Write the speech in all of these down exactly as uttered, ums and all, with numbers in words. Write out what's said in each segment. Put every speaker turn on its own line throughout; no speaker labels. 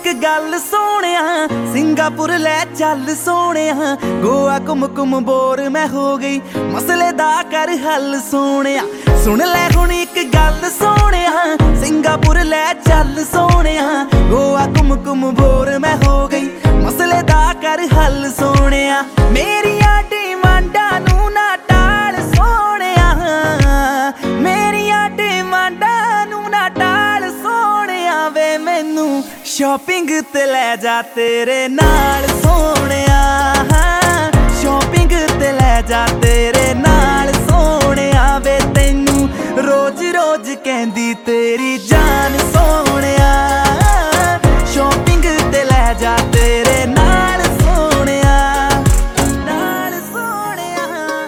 गल सोहणिया सिंगापुर लै चल सोहणिया गोवा घुम घुम बोर मैं हो गई मसले दा कर हल सोहणिया। सुन लै हुण इक गल सोहणिया सिंगापुर लै चल सोहणिया गोवा घुम घुम बोर मैं हो गई मसले दा कर हल सोहणिया। मेरिया डिमांडां नूं ना टाल सोहणिया मेरिया डिमांडां नूं ना टाल सोहणिया वे मैनू शॉपिंग ते लै जा तेरे नाल सोहणिया शॉपिंग ते लै जा तेरे नाल सोहणिया वे तैनू रोज रोज कहंदी तेरी जान सोहणिया शॉपिंग ते लै जा तेरे नाल सोहणिया नाल सोहणिया।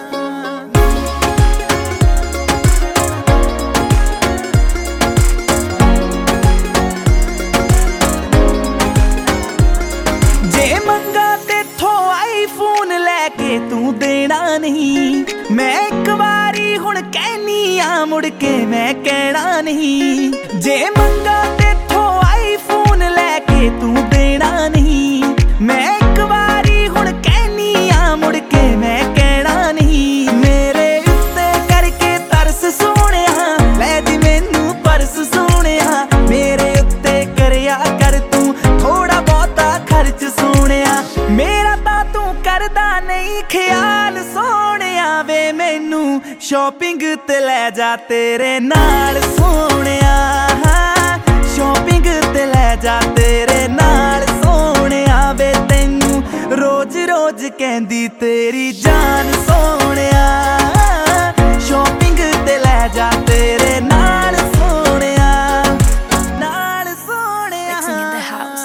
जे मंगा तेथों आईफोन लैके तू देना नहीं मैं एक बारी हुण कहनी आ मुड़ के मैं कहना नहीं। जे मंगा तेथों आईफोन लैके तू देना नहीं मैं एक बारी हुण कहनी आ मुड़ के मैं कहना नहीं। मेरे उत्ते करके तरस सोहणिया लै दी मैनू परस सोहणिया मेरे उत्ते करया कर तू थोड़ा बहुता खर्च सोहणिया मेरा तां तू करदा नहीं ख्याल सोहणिया वे मैनू शॉपिंग ते लै जा तेरे नाल सोहणिया शॉपिंग ते लै जा तेरे नाल सोहणिया वे तैनू रोज रोज कहंदी तेरी जान सोहणिया शॉपिंग ते लै जा तेरे नाल सोहणिया नाल सोहणिया।
Mixing in the house.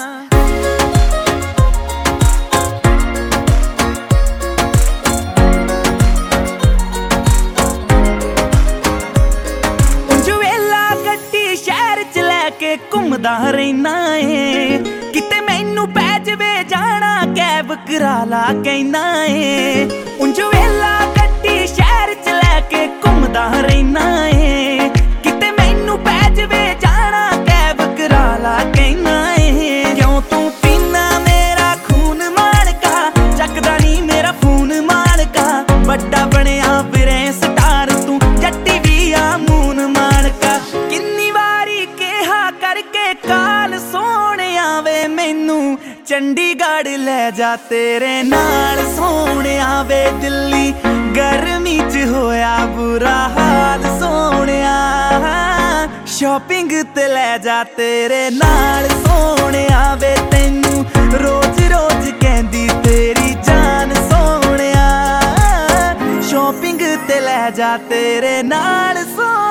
घुमदा रहना है किते मैनू पै जवे जाना कैब करा ला कहना है उंज वेला गड्डी शहर च लैके घुमदा रहना है किते मैनू पै जवे जाना कैब करा ला कहना है। क्यों तू पीना मेरा खून माणका चकदा नी मेरा फोन माणका बड़ा बनिया फिरे स्टार तू जट्टी भी आ मून माणका किन्नी वारी कहा करके काल सोहणिया वे मैनू चंडीगढ़ लै जा तेरे नाल सोहणिया वे दिल्ली गर्मी च होया बुरा हाल सोहणिया शॉपिंग ते लै जा तेरे नाल सोहणिया वे तैनू रोज रोज कहंदी तेरी जान सोहणिया शॉपिंग ते लै जा तेरे नाल सोहणिया।